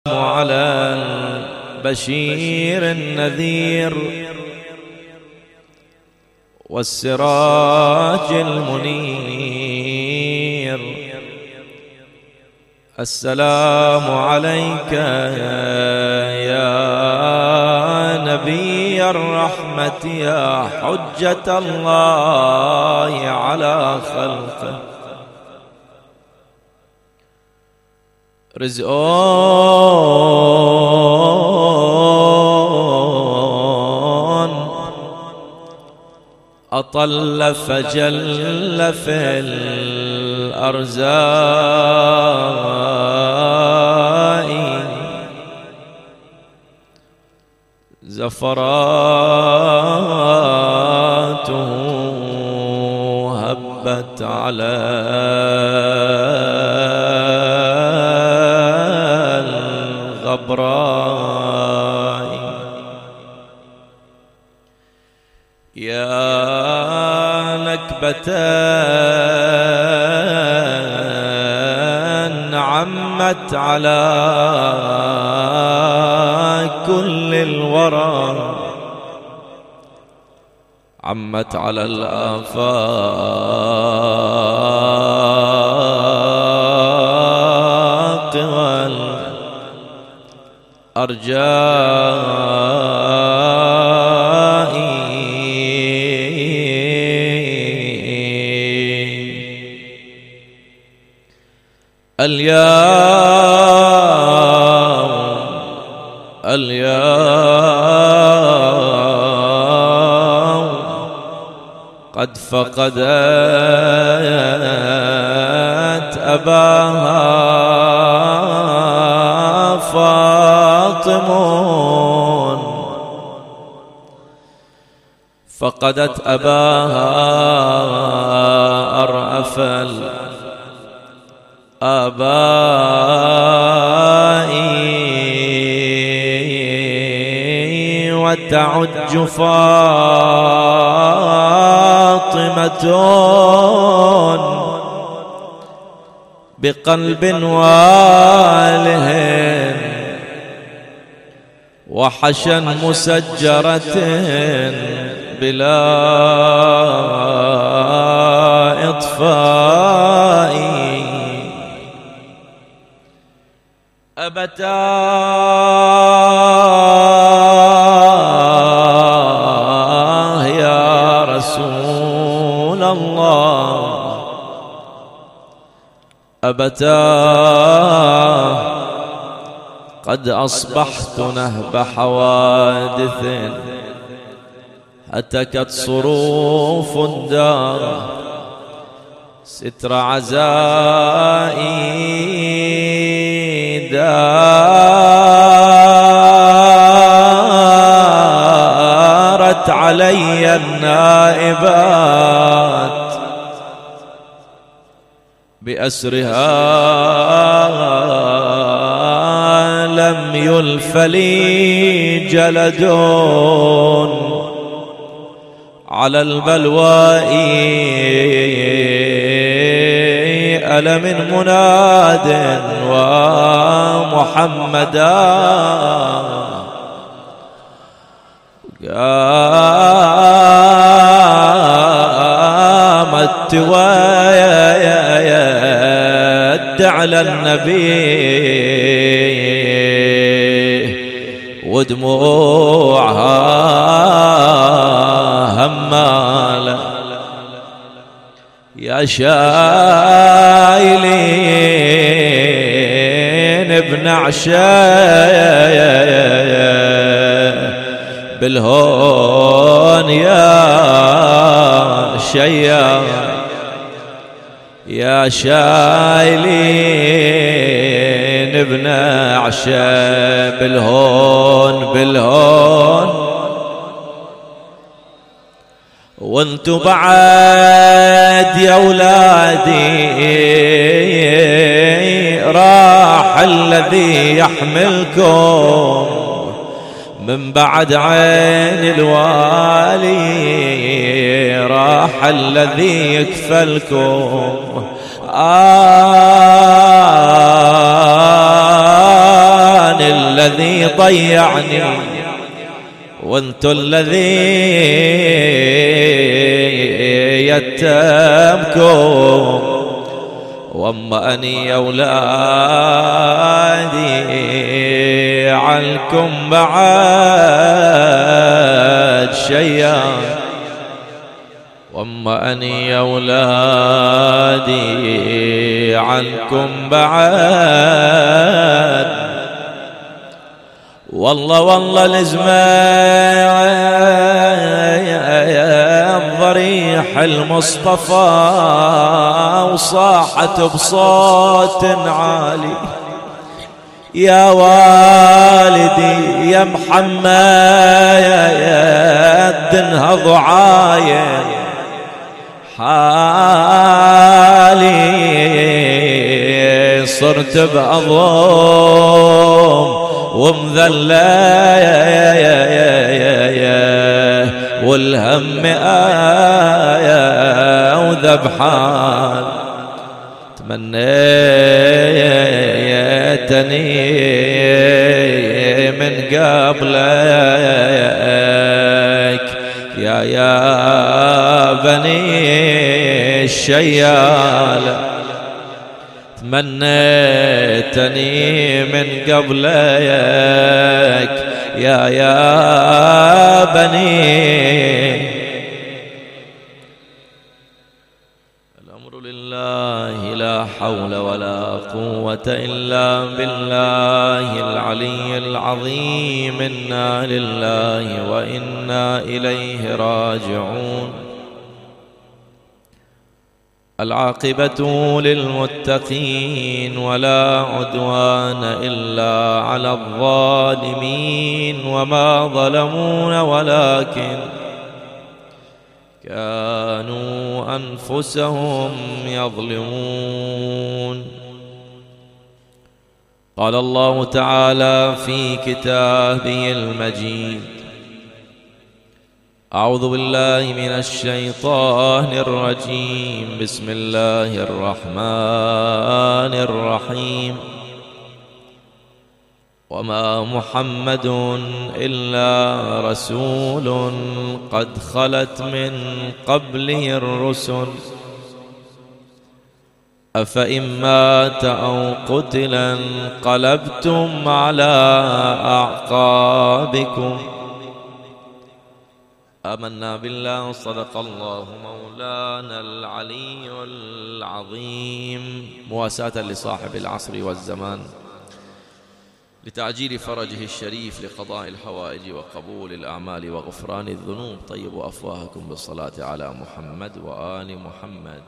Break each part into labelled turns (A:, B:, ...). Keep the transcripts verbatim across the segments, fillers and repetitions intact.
A: على البشير النذير والسراج المنير. السلام عليك يا نبي الرحمة يا حجة الله على خلقه. رزقون أطل فجل في الأرزاء زفراته هبت على الغبراء. يا نكبة عمت على كل الورى، عمت على الآفاق والأرجاء. اليوم اليوم قد فقدت أباها فاطمون، فقدت أباها أرأف آبائي، وتعج فاطمة بقلب واله وحشا مسجرة بلا إطفاء. أبتاه يا رسول الله، أبتاه قد أصبحت نهب حوادث هتكت صروف الدار، ستر عزائي دارت علي النائبات بأسرها، لم يلف لي جلد على البلواء. ألا من مناد ومحمدا قامت تويد على النبي ودموعها همالة. يا شايلين ابن عشاء بالهون يا شيا، يا شايلين ابن عشاء بالهون بالهون، وانتو بعد يا ولادي راح الذي يحملكم من بعد عين الوالي، راح الذي يكفلكم. آه الذي ضيعني وانتو الذي يتمكم، واما اني يا اولادي عنكم بعد شيئا، واما اني يا اولادي عنكم بعد. والله والله لزمان ضريح المصطفى وصاحت بصوت عالي يا والدي يا محمد انهض عاين حالي صرت بأضم ومذلة والهم آية وذبحان تمنيتني من قبلك يا يا بني الشيال، تمنيتني من قبلك يا يا بني. الأمر لله لا حول ولا قوة إلا بالله العلي العظيم. إنا لله وإنا إليه راجعون. العاقبة للمتقين ولا عدوان إلا على الظالمين، وما ظلمونا ولكن كانوا أنفسهم يظلمون. قال الله تعالى في كتابه المجيد: أعوذ بالله من الشيطان الرجيم. بسم الله الرحمن الرحيم. وما محمد إلا رسول قد خلت من قبله الرسل أفإن مات أو قتل انقلبتم على أعقابكم. آمنا بالله صدق الله مولانا العلي العظيم. مواساة لصاحب العصر والزمان لتعجيل فرجه الشريف لقضاء الحوائج وقبول الأعمال وغفران الذنوب. طيبوا أفواهكم بالصلاة على محمد وآل محمد.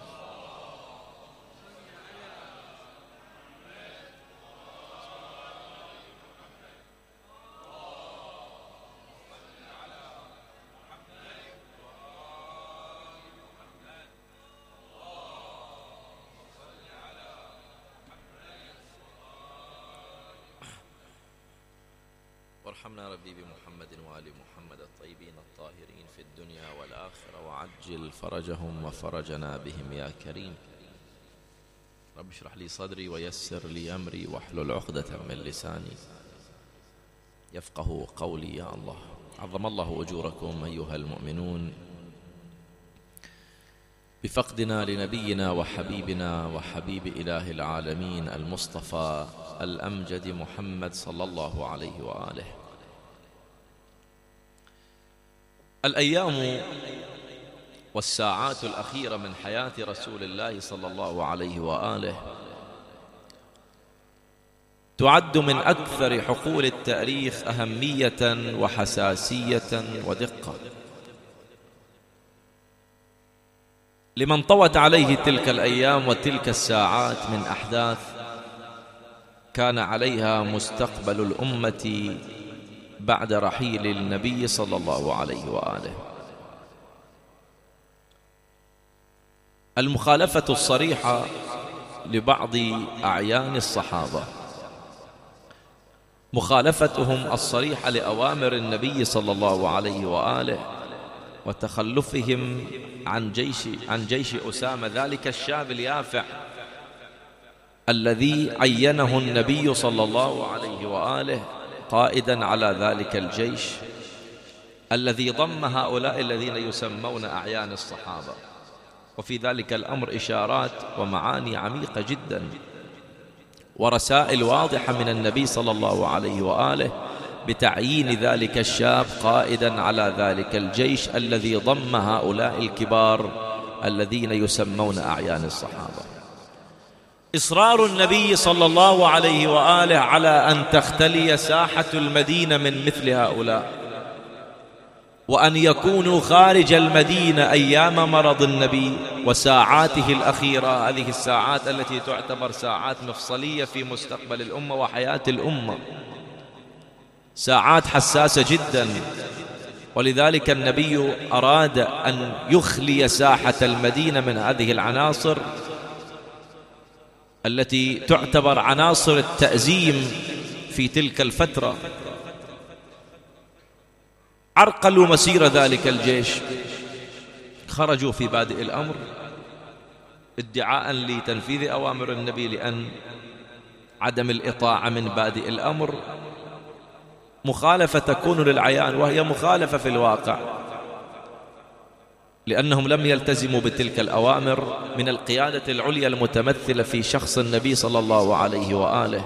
A: وارحمنا ربي بمحمد وآل محمد الطيبين الطاهرين في الدنيا والآخرة، وعجل فرجهم وفرجنا بهم يا كريم. رب اشرح لي صدري ويسر لي أمري واحلل عقدة من لساني يفقه قولي يا الله. عظم الله أجوركم أيها المؤمنون بفقدنا لنبينا وحبيبنا وحبيب إله العالمين المصطفى الأمجد محمد صلى الله عليه وآله. الأيام والساعات الأخيرة من حياة رسول الله صلى الله عليه وآله تعد من أكثر حقول التاريخ أهمية وحساسية ودقة، لمن طوت عليه تلك الأيام وتلك الساعات من أحداث كان عليها مستقبل الأمة بعد رحيل النبي صلى الله عليه وآله. المخالفة الصريحة لبعض أعيان الصحابة، مخالفتهم الصريحة لأوامر النبي صلى الله عليه وآله، وتخلفهم عن جيش عن جيش أسامة ذلك الشاب اليافع الذي عينه النبي صلى الله عليه وآله قائدا على ذلك الجيش الذي ضم هؤلاء الذين يسمون أعيان الصحابة. وفي ذلك الأمر إشارات ومعاني عميقة جدا ورسائل واضحة من النبي صلى الله عليه وآله بتعيين ذلك الشاب قائدا على ذلك الجيش الذي ضم هؤلاء الكبار الذين يسمون أعيان الصحابة. إصرار النبي صلى الله عليه وآله على أن تختلي ساحة المدينة من مثل هؤلاء، وأن يكونوا خارج المدينة أيام مرض النبي وساعاته الأخيرة، هذه الساعات التي تعتبر ساعات مفصلية في مستقبل الأمة وحياة الأمة، ساعات حساسة جدا. ولذلك النبي أراد أن يخلي ساحة المدينة من هذه العناصر التي تعتبر عناصر التأزيم في تلك الفترة. عرقلوا مسير ذلك الجيش، خرجوا في بادئ الأمر ادعاء لتنفيذ أوامر النبي لأن عدم الإطاعة من بادئ الأمر مخالفة تكون للعيان، وهي مخالفة في الواقع، لأنهم لم يلتزموا بتلك الأوامر من القيادة العليا المتمثلة في شخص النبي صلى الله عليه وآله.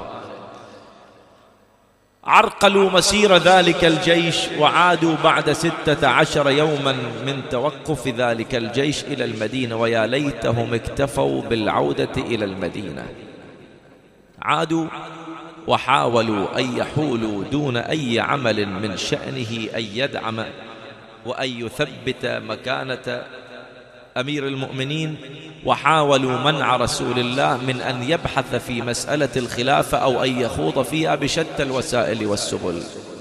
A: عرقلوا مسير ذلك الجيش وعادوا بعد ستة عشر يوما من توقف ذلك الجيش إلى المدينة، ويا ليتهم اكتفوا بالعودة إلى المدينة. عادوا وحاولوا أن يحولوا دون أي عمل من شأنه أن يدعم وأن يثبت مكانة أمير المؤمنين، وحاولوا منع رسول الله من أن يبحث في مسألة الخلافة أو أن يخوض فيها بشتى الوسائل والسبل.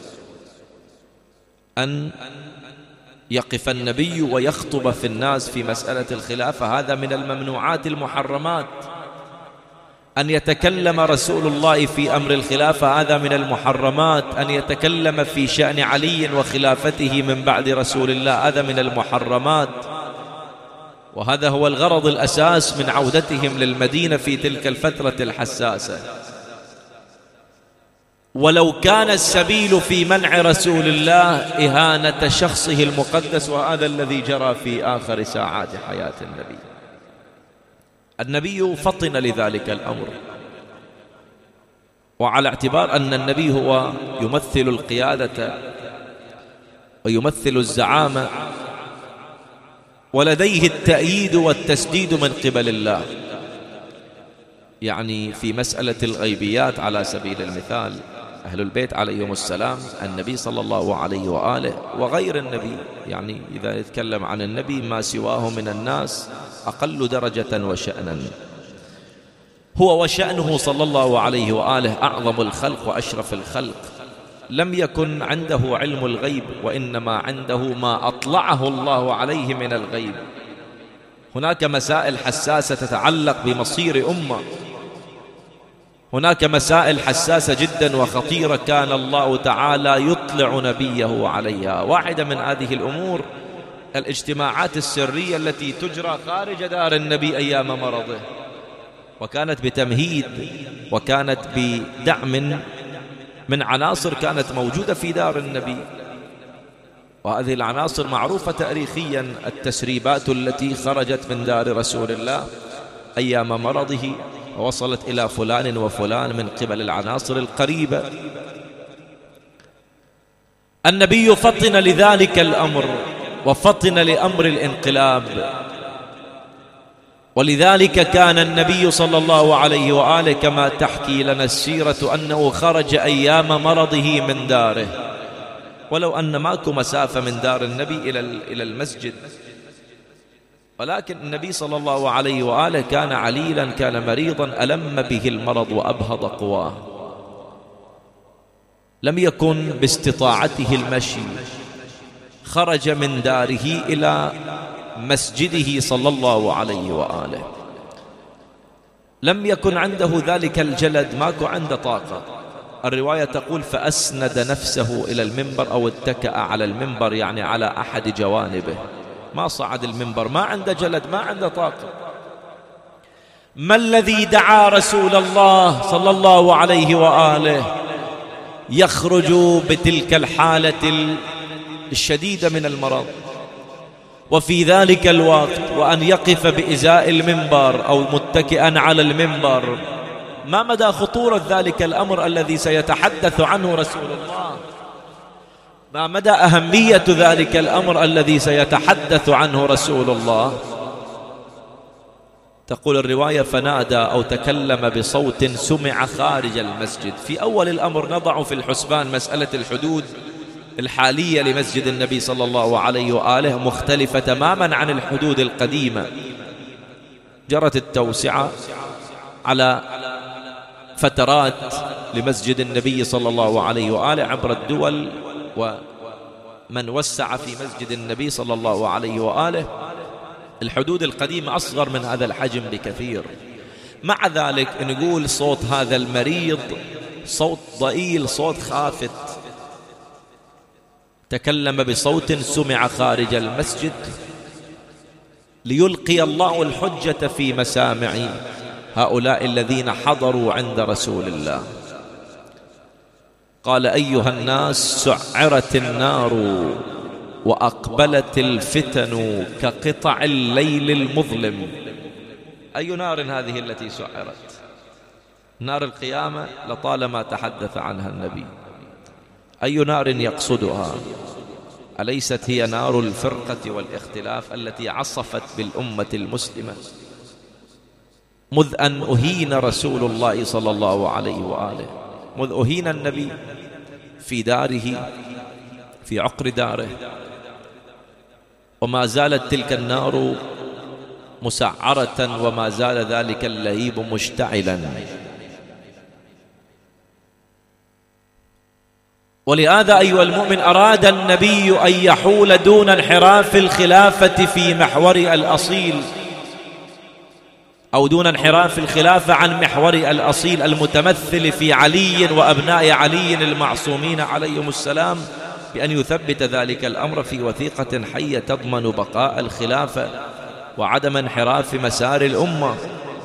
A: أن يقف النبي ويخطب في الناس في مسألة الخلافة هذا من الممنوعات المحرمات. أن يتكلم رسول الله في أمر الخلافة هذا من المحرمات. أن يتكلم في شأن علي وخلافته من بعد رسول الله هذا من المحرمات. وهذا هو الغرض الأساس من عودتهم للمدينة في تلك الفترة الحساسة. ولو كان السبيل في منع رسول الله إهانة شخصه المقدس، وهذا الذي جرى في آخر ساعات حياة النبي. النبي فطن لذلك الأمر، وعلى اعتبار أن النبي هو يمثل القيادة ويمثل الزعامة ولديه التأييد والتسديد من قبل الله، يعني في مسألة الغيبيات على سبيل المثال أهل البيت عليهم السلام، النبي صلى الله عليه وآله وغير النبي، يعني إذا يتكلم عن النبي ما سواه من الناس أقل درجة وشأنا، هو وشأنه صلى الله عليه وآله أعظم الخلق وأشرف الخلق. لم يكن عنده علم الغيب، وإنما عنده ما أطلعه الله عليه من الغيب. هناك مسائل حساسة تتعلق بمصير أمة، هناك مسائل حساسة جدا وخطيرة كان الله تعالى يطلع نبيه عليها. واحدة من هذه الأمور الاجتماعات السرية التي تجرى خارج دار النبي أيام مرضه، وكانت بتمهيد وكانت بدعم من عناصر كانت موجودة في دار النبي. وهذه العناصر معروفة تاريخيا، التسريبات التي خرجت من دار رسول الله أيام مرضه ووصلت إلى فلان وفلان من قبل العناصر القريبة. النبي فطن لذلك الأمر وفطن لأمر الانقلاب، ولذلك كان النبي صلى الله عليه وآله كما تحكي لنا السيرة أنه خرج أيام مرضه من داره، ولو أن ماكو مسافة من دار النبي إلى المسجد، ولكن النبي صلى الله عليه وآله كان عليلا، كان مريضا، ألم به المرض وأبهض قواه، لم يكن باستطاعته المشي، خرج من داره إلى مسجده صلى الله عليه وآله. لم يكن عنده ذلك الجلد، ماكو عنده طاقة. الرواية تقول فأسند نفسه إلى المنبر أو اتكأ على المنبر، يعني على أحد جوانبه، ما صعد المنبر، ما عنده جلد، ما عنده طاقة. ما الذي دعا رسول الله صلى الله عليه وآله يخرج بتلك الحالة الشديدة من المرض وفي ذلك الوقت وأن يقف بإزاء المنبر أو متكئا على المنبر؟ ما مدى خطورة ذلك الأمر الذي سيتحدث عنه رسول الله؟ ما مدى أهمية ذلك الأمر الذي سيتحدث عنه رسول الله؟ تقول الرواية: فنادى أو تكلم بصوت سمع خارج المسجد. في أول الأمر نضع في الحسبان مسألة الحدود الحالية لمسجد النبي صلى الله عليه وآله مختلفة تماما عن الحدود القديمة. جرت التوسعة على فترات لمسجد النبي صلى الله عليه وآله عبر الدول، ومن وسع في مسجد النبي صلى الله عليه وآله الحدود القديمة أصغر من هذا الحجم بكثير. مع ذلك نقول صوت هذا المريض صوت ضئيل، صوت خافت، تكلم بصوت سمع خارج المسجد ليلقي الله الحجة في مسامع هؤلاء الذين حضروا عند رسول الله. قال: أيها الناس، سعرت النار وأقبلت الفتن كقطع الليل المظلم. أي نار هذه التي سعرت؟ نار القيامة لطالما تحدث عنها النبي. أي نار يقصدها؟ أليست هي نار الفرقة والاختلاف التي عصفت بالأمة المسلمة مذ أن أهين رسول الله صلى الله عليه وآله، مذ أهين النبي في داره، في عقر داره، وما زالت تلك النار مسعرة وما زال ذلك اللهيب مشتعلا. ولهذا أيها المؤمن أراد النبي أن يحول دون انحراف الخلافة في محورها الأصيل، أو دون انحراف الخلافة عن محورها الأصيل المتمثل في علي وأبناء علي المعصومين عليهم السلام، بأن يثبت ذلك الأمر في وثيقة حية تضمن بقاء الخلافة وعدم انحراف مسار الأمة.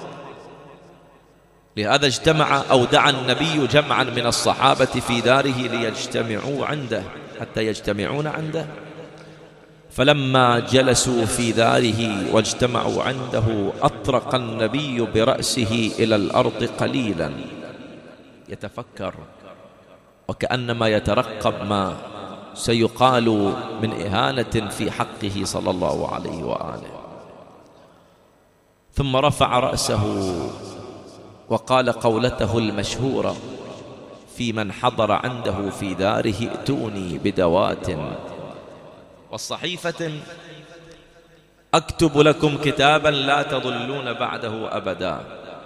A: لهذا اجتمع أو دعا النبي جمعا من الصحابة في داره ليجتمعوا عنده، حتى يجتمعون عنده. فلما جلسوا في داره واجتمعوا عنده أطرق النبي برأسه إلى الأرض قليلا يتفكر، وكأنما يترقب ما سيقال من إهانة في حقه صلى الله عليه وآله. ثم رفع رأسه وقال قولته المشهورة في من حضر عنده في داره: ائتوني بدوات والصحيفة أكتب لكم كتابا لا تضلون بعده أبدا.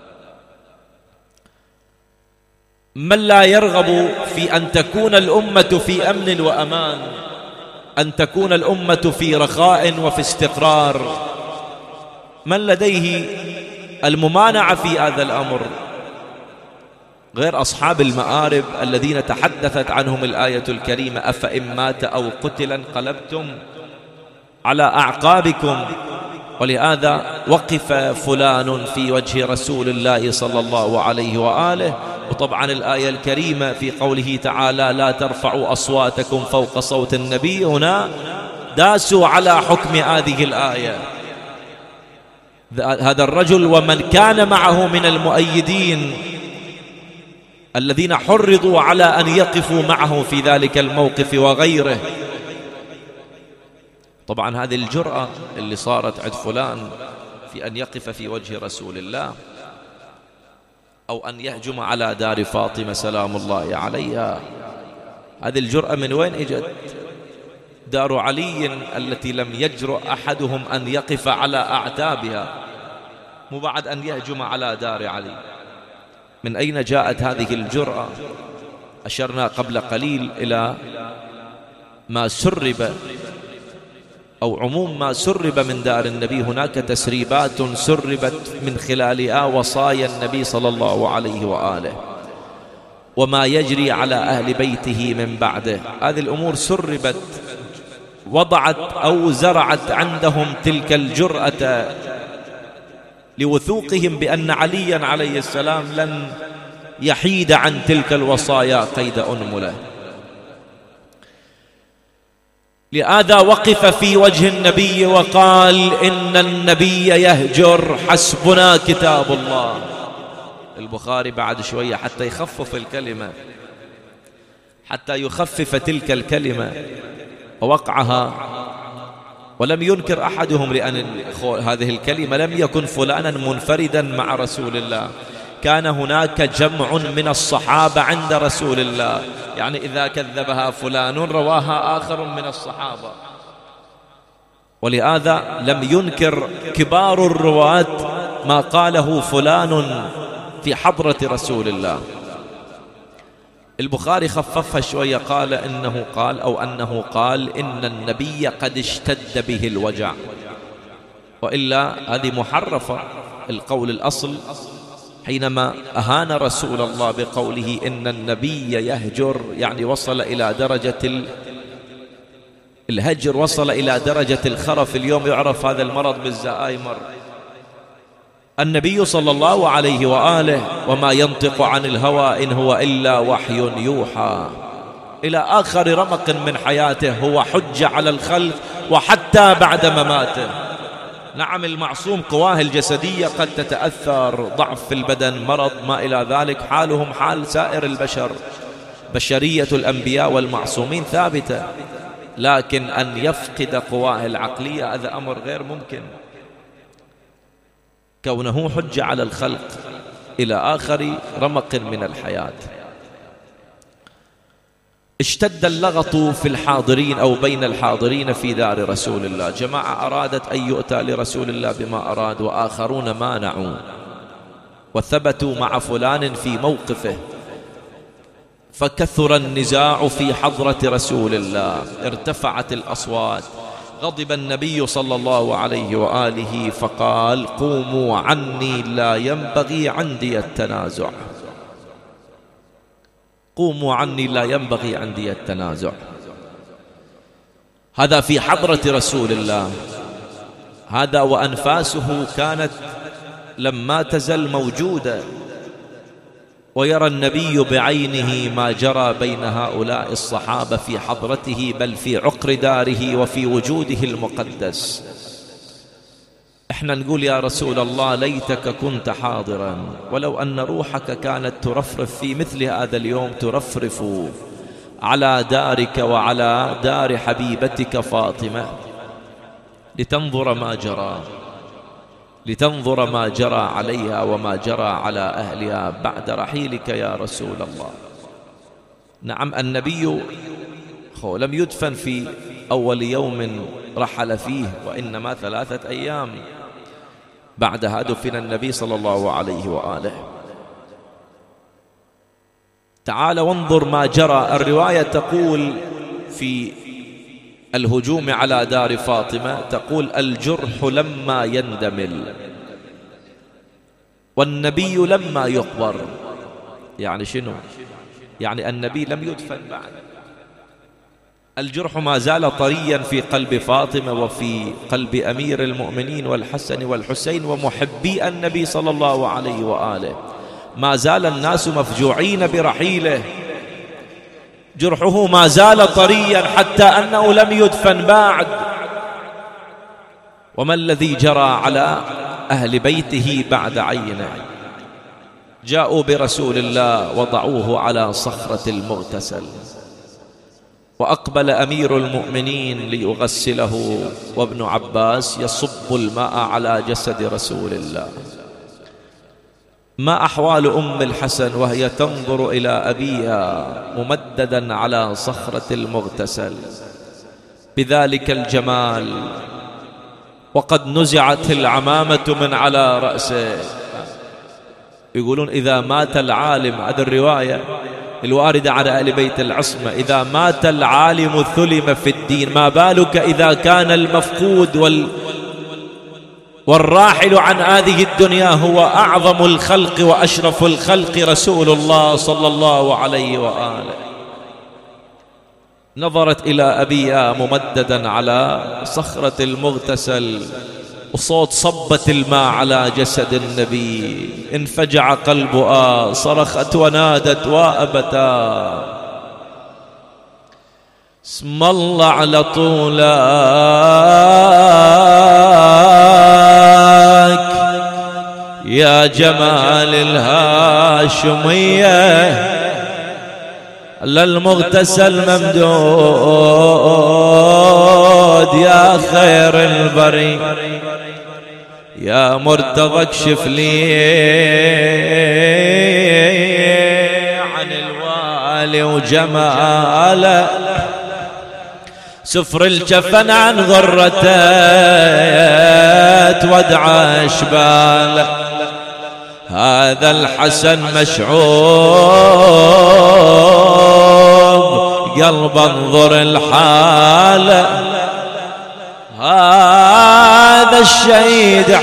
A: من لا يرغب في أن تكون الأمة في أمن وأمان، أن تكون الأمة في رخاء وفي استقرار، من لديه الممانعة في هذا الأمر غير أصحاب المآرب الذين تحدثت عنهم الآية الكريمة: أفإن مات أو قتل انقلبتم على أعقابكم. ولهذا وقف فلان في وجه رسول الله صلى الله عليه وآله. وطبعا الآية الكريمة في قوله تعالى: لا ترفعوا أصواتكم فوق صوت النبي، هنا داسوا على حكم هذه الآية. هذا الرجل ومن كان معه من المؤيدين الذين حرضوا على أن يقفوا معه في ذلك الموقف وغيره. طبعا هذه الجرأة اللي صارت عند فلان في أن يقف في وجه رسول الله، أو أن يهجم على دار فاطمة سلام الله عليها، هذه الجرأة من وين إجت؟ دار علي التي لم يجرؤ أحدهم أن يقف على أعتابها، مو بعد أن يهجم على دار علي. من أين جاءت هذه الجرأة؟ أشرنا قبل قليل إلى ما سرب أو عموم ما سرب من دار النبي. هناك تسريبات سربت من خلالها وصايا النبي صلى الله عليه وآله وما يجري على أهل بيته من بعده. هذه الأمور سربت، وضعت أو زرعت عندهم تلك الجرأة لوثوقهم بأن عليا عليه السلام لن يحيد عن تلك الوصايا قيد أنملة. لهذا وقف في وجه النبي وقال إن النبي يهجر، حسبنا كتاب الله. البخاري بعد شوية حتى يخفف الكلمة، حتى يخفف تلك الكلمة ووقعها، ولم ينكر أحدهم لأن هذه الكلمة لم يكن فلانا منفردا مع رسول الله، كان هناك جمع من الصحابة عند رسول الله، يعني إذا كذبها فلان رواها آخر من الصحابة. ولهذا لم ينكر كبار الرواة ما قاله فلان في حضرة رسول الله. البخاري خففها شوية، قال إنه قال أو أنه قال إن النبي قد اشتد به الوجع، وإلا هذه محرفة. القول الأصل حينما أهان رسول الله بقوله إن النبي يهجر، يعني وصل إلى درجة الهجر، وصل إلى درجة الخرف. اليوم يعرف هذا المرض بالزهايمر. النبي صلى الله عليه وآله وما ينطق عن الهوى إن هو إلا وحي يوحى، إلى آخر رمق من حياته هو حجة على الخلق وحتى بعد مماته. نعم المعصوم قواه الجسدية قد تتأثر، ضعف في البدن، مرض، ما إلى ذلك، حالهم حال سائر البشر، بشرية الأنبياء والمعصومين ثابتة، لكن أن يفقد قواه العقلية هذا أمر غير ممكن. كونه حجة على الخلق إلى آخر رمق من الحياة. اشتد اللغط في الحاضرين أو بين الحاضرين في دار رسول الله. جماعة أرادت أن يؤتى لرسول الله بما أراد، وآخرون مانعوا وثبتوا مع فلان في موقفه، فكثر النزاع في حضرة رسول الله، ارتفعت الأصوات. غضب النبي صلى الله عليه وآله فقال قوموا عني لا ينبغي عندي التنازع، قوموا عني لا ينبغي عندي التنازع. هذا في حضرة رسول الله، هذا وأنفاسه كانت لما تزل موجودة، ويرى النبي بعينه ما جرى بين هؤلاء الصحابة في حضرته، بل في عقر داره وفي وجوده المقدس. احنا نقول يا رسول الله ليتك كنت حاضرا، ولو أن روحك كانت ترفرف في مثل هذا اليوم، ترفرف على دارك وعلى دار حبيبتك فاطمة، لتنظر ما جرى، لتنظر ما جرى عليها وما جرى على أهلها بعد رحيلك يا رسول الله. نعم النبي لم يدفن في أول يوم رحل فيه، وإنما ثلاثة أيام بعدها دفن النبي صلى الله عليه وآله. تعال وانظر ما جرى. الرواية تقول في الهجوم على دار فاطمة، تقول الجرح لما يندمل والنبي لما يقبر. يعني شنو؟ يعني النبي لم يدفن بعد، الجرح ما زال طريا في قلب فاطمة وفي قلب أمير المؤمنين والحسن والحسين ومحبي النبي صلى الله عليه وآله. ما زال الناس مفجوعين برحيله، جرحه ما زال طريا حتى أنه لم يدفن بعد. وما الذي جرى على أهل بيته بعد عينه؟ جاءوا برسول الله وضعوه على صخرة المغتسل، وأقبل أمير المؤمنين ليغسله، وابن عباس يصب الماء على جسد رسول الله. ما أحوال أم الحسن وهي تنظر إلى أبيها ممددا على صخرة المغتسل بذلك الجمال، وقد نزعت العمامة من على رأسه. يقولون إذا مات العالم، هذه الرواية الواردة على أهل بيت العصمة، إذا مات العالم ثلم في الدين، ما بالك إذا كان المفقود وال والراحل عن هذه الدنيا هو أعظم الخلق وأشرف الخلق رسول الله صلى الله عليه وآله. نظرت إلى أبيها ممددا على صخرة المغتسل وصوت صبة الماء على جسد النبي. انفجع قلب آه، صرخت ونادت وأبتا. اسم الله على طولك يا جمال الهاشمية، للمغتسل ممدود يا خير البري، يا مرتضى اكشف لي عن الوالي وجماله، سفر الجفن عن غرته تودع اشباله. هذا الحسن مشعوب قلب انظر الحاله، هذا الشهيد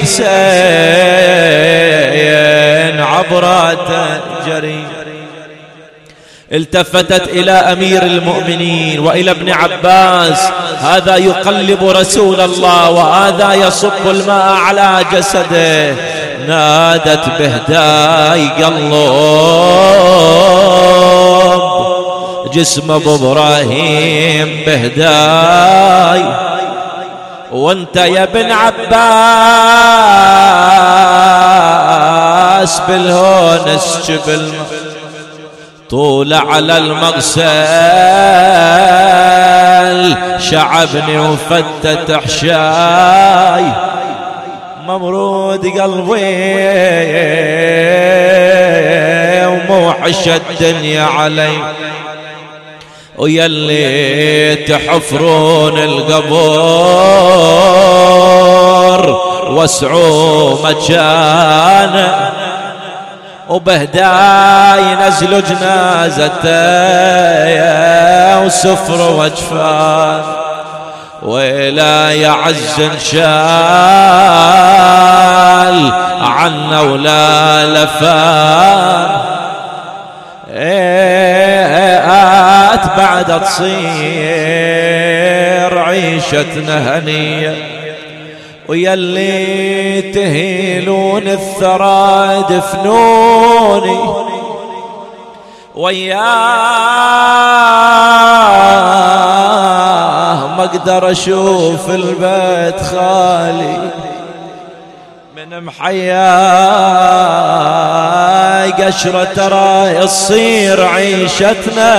A: حسين عبراته جري. التفتت إلى أمير المؤمنين وإلى ابن عباس، هذا يقلب رسول الله وهذا يصب الماء على جسده. نادت بهداي قلب جسم ابو ابراهيم بهداي، وانت يا ابن عباس بالهون اسجب الماء، طول على المغسل شعبني وفتت حشاي، ممرود قلبي وموحش الدنيا علي، ويلي تحفرون القبور واسعوا مكانه، وبهداي نزلوا جنازته وسفر وجفان، ولا يعز شال عنا ولا لفان. ايات بعد تصير عيشتنا هنية، ويلي تهيلون الثرى دفنوني، وياه ما اقدر اشوف البيت خالي من محياي قشرة، ترى يصير عيشتنا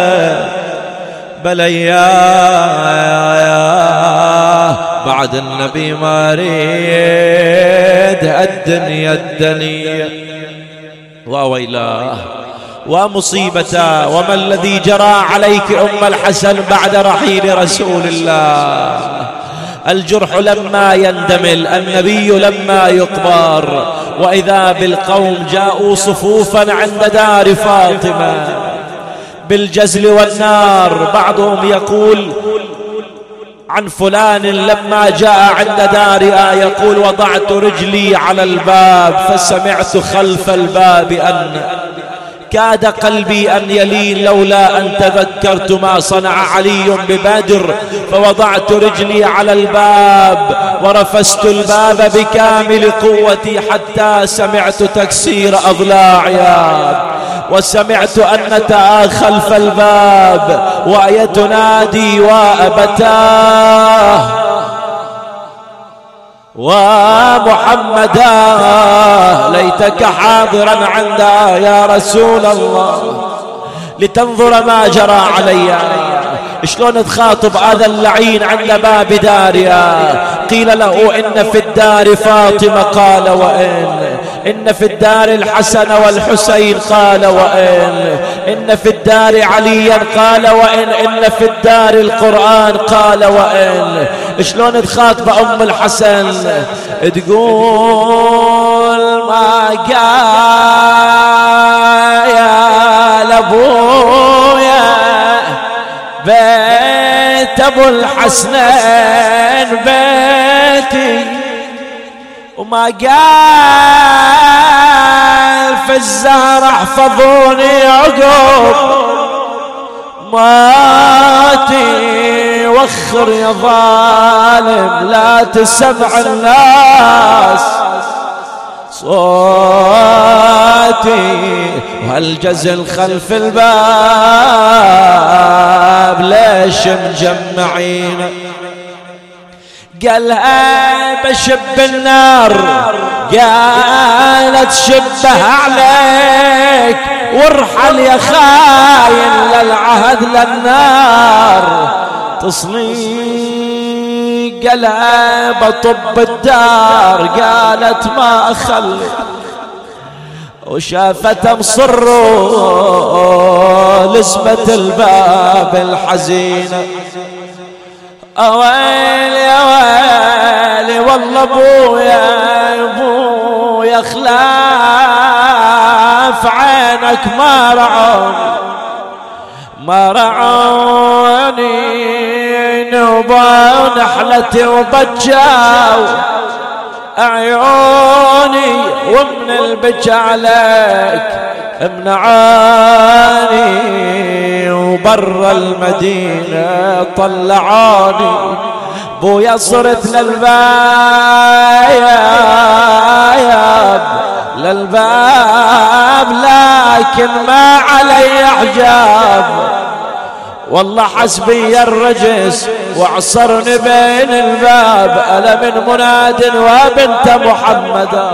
A: بلياه بعد النبي ما ريد الدنيا الدنيا. وويلاه ومصيبته، وما الذي جرى عليك أم الحسن بعد رحيل رسول الله؟ الجرح لما يندمل، النبي لما يقبر، وإذا بالقوم جاءوا صفوفا عند دار فاطمة بالجزل والنار. بعضهم يقول عن فلان لما جاء عند دارها يقول وضعت رجلي على الباب فسمعت خلف الباب أن كاد قلبي أن يلين لولا أن تذكرت ما صنع علي ببدر، فوضعت رجلي على الباب ورفست الباب بكامل قوتي حتى سمعت تكسير أضلاعها، وسمعت أنتها خلف الباب وهي تنادي وأبتاه ومحمدا ليتك حاضرا عندها يا رسول الله لتنظر ما جرى علي. شلون تخاطب هذا اللعين عند باب دارها؟ قيل له إن في الدار فاطمة، قال وإن إن في الدار الحسن والحسين، قال وإن إن في الدار عليا، قال وإن إن في الدار القرآن، قال وإن. شلون تخاطب أم الحسن؟ تقول ما قال أبويا بيت أبو الحسنين بيتي، وما قال في الزهر احفظوني عقب ماتي،
B: وخر يا ظالم لا تسمع الناس صوتي، وهالجزل خلف الباب ليش مجمعين؟ قالها بشب النار، قالت شبه عليك وارحل يا خاين للعهد للنار تصلي. قالها بطب الدار، قالت ما أخلي، وشافت مصر لزمة الباب الحزينة. اويلي يا ويلي والله ابويا ابويا خلاف عينك ما رعوني ما رعوني نوبة نحلتي وبجاو عيوني، ومن البكى عليك امنعاني، وبر المدينة طلعاني. بويا صرت للباب للباب لكن ما علي حجاب، والله حسبي الرجس وعصرني بين الباب. ألا من مناد وبنت محمد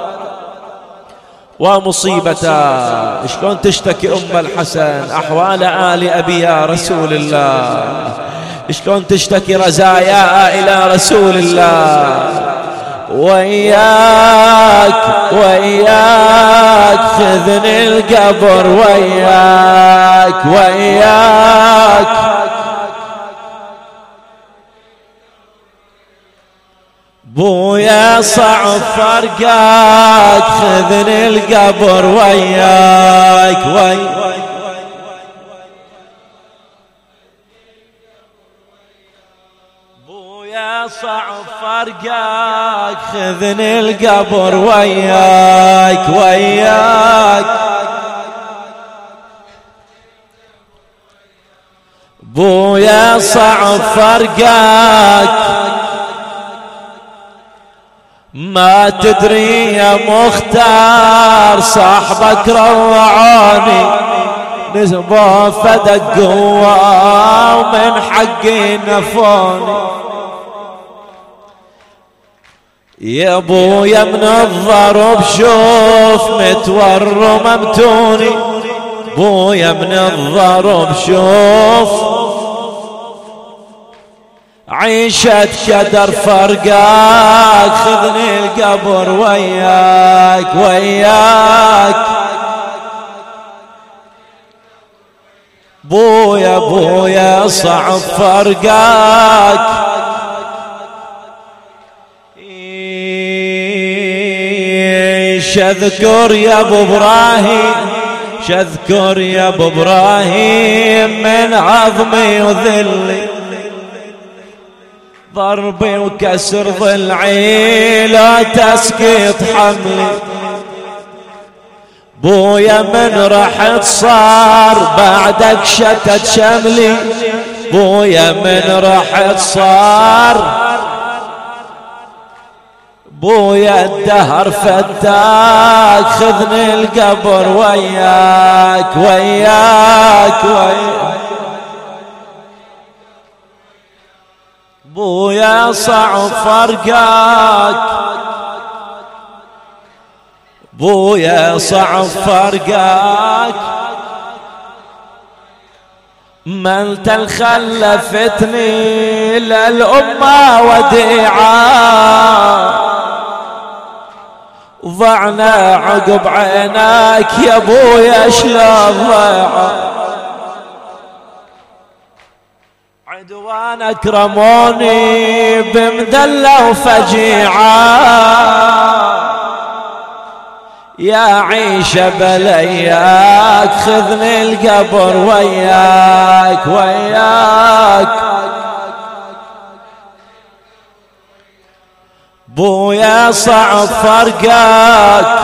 B: ومصيبتا. شلون تشتكي أم الحسن أحوال آل أبي يا رسول الله، شلون تشتكي رزايا إلى رسول الله. وياك وياك خذني القبر وياك وياك بويا صعب فرقاك خذني القبر وياك وياك بويا صعب فرقاك خذني القبر وياك وياك بويا صعب فرقاك. ما تدري يا مختار صاحبك روعاني، نزبوا فدق قوة ومن حقي نفوني. يا ابويا من الضرب شوف متور وممتوني، بويا من الضرب شوف عيشة كدر فرقاك خذني القبر وياك وياك بويا بويا صعب فرقاك. شذكر يا ابو ابراهيم شذكر يا ابو ابراهيم من عظمي وذلي، ضربي وكسر ضلعي لا تسقط حملي. بويا من رحت صار بعدك شتت شملي، بويا من رحت صار بويا الدهر فتاك خذني القبر وياك وياك وياك بويا صعب فرقاك بويا صعب فرقاك. من تخلفتني للأمة وديعا، ضعنا عقب عيناك يا بويا شلون ضيعا. عدوانك رموني بمذلة وفجيعة، يا عيشة بلياك خذني القبر وياك وياك بويا صعب فرقاك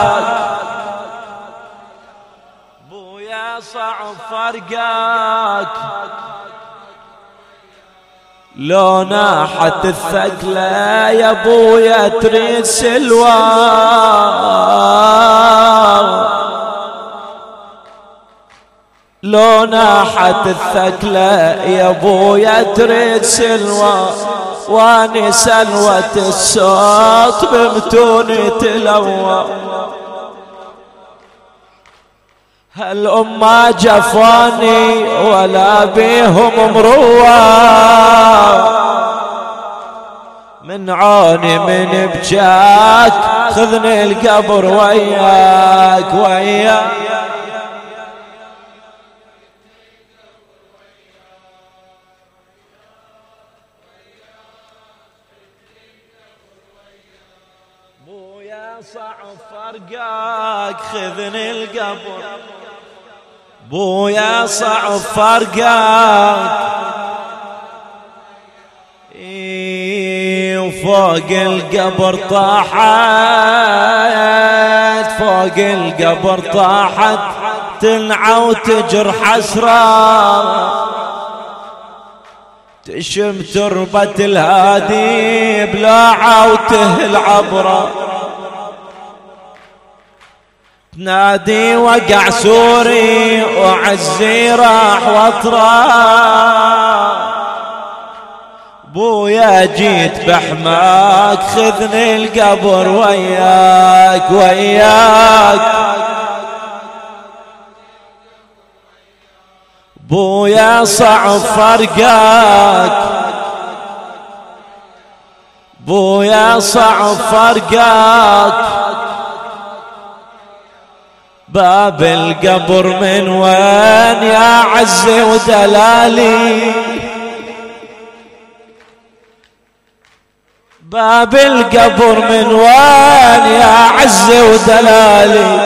B: بويا صعب فرقاك. لو ناحت الثقلة يا ابويا تريد سلوى، لو ناحت الثقلة يا ابويا تريد سلوى، واني سلوة الصوت بمتوني تلوى. هالأمة جفاني ولا بيهم مروى، من عوني من بجاك خذني القبر وياك وياك. بويا صعب فرقاك خذني القبر، بويا صعب فرقاك، وفوق القبر طاحت، فوق القبر طاحت تنعى وتجر حسرة، تشم تربة الهادي بلاعة وتهل عبرة، تنادي وقع سوري وعزي راح وطرا. بويا جيت بحماك خذني القبر وياك وياك. بويا صعب فرقاك، بويا صعب فرقاك، باب القبر من وين يا عزي ودلالي، باب القبر من وين يا عزي ودلالي،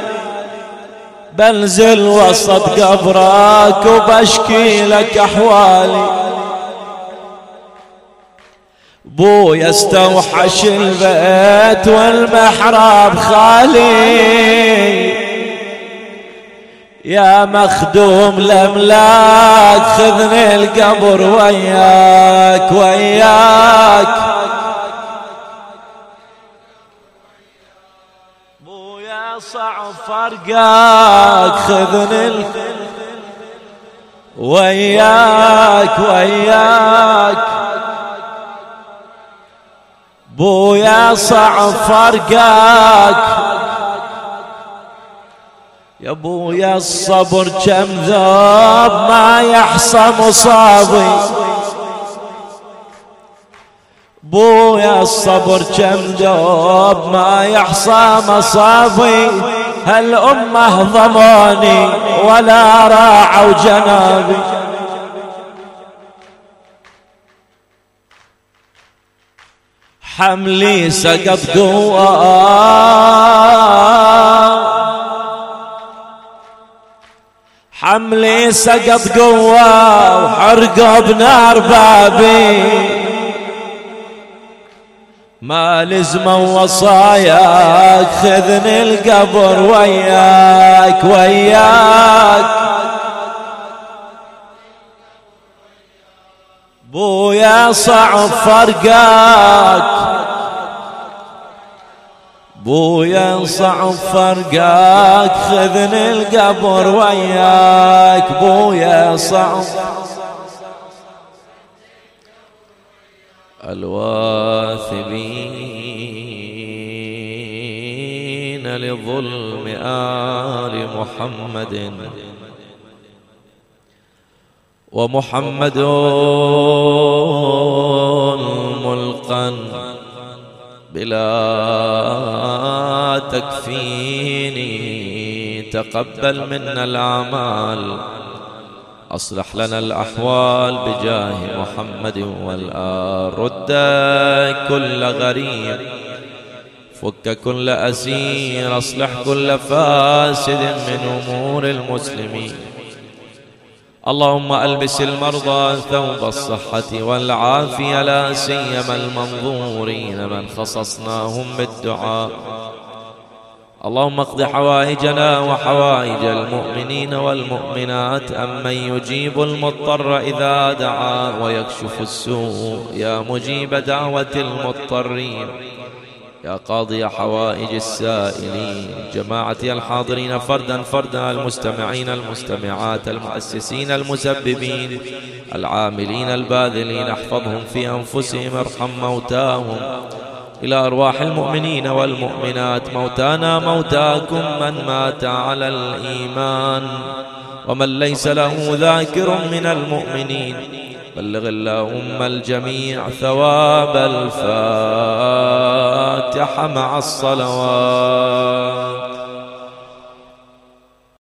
B: بنزل وسط قبرك وبشكي لك احوالي. بويا استوحش البيت والمحراب خالي، يا مخدوم الاملاك خذني القبر وياك وياك. بويا صعب فرقاك خذني وياك وياك. بويا صعب فرقاك، يا بويا الصبر كم ذاب ما يحصى مصابي، بويا الصبر كم ذاب ما يحصى مصابي. هالأمة ضماني ولا راعوا جنابي، حملي سقط قوة حملي سقط قوة وحرقه بنار بابي، ما لزموا وصاياك خذني القبر وياك وياك. بويا صعب فرقاك، بويا صعب فرقاك خذني القبر وياك. بويا صعب الواثبين لظلم آل محمد، ومحمد ملقا بلا تكفيني. تقبل منا الأعمال، أصلح لنا الأحوال بجاه محمد والآل. رد كل غريب، فك كل أسير، أصلح كل فاسد من أمور المسلمين. اللهم ألبس المرضى ثوب الصحة والعافية، لا سيما المنظورين من خصصناهم بالدعاء. اللهم اقض حوائجنا وحوائج المؤمنين والمؤمنات، أمن يجيب المضطر إذا دعا ويكشف السوء، يا مجيب دعوة المضطرين، يا قاضي حوائج السائلين. جماعتي الحاضرين فردا فردا، المستمعين المستمعات، المؤسسين المسببين، العاملين الباذلين، احفظهم في أنفسهم، ارحم موتاهم. إلى أرواح المؤمنين والمؤمنات، موتانا موتاكم، من مات على الإيمان ومن ليس له ذاكر من المؤمنين، بلغ اللهم الجميع ثواب الفاتحة مع الصلوات.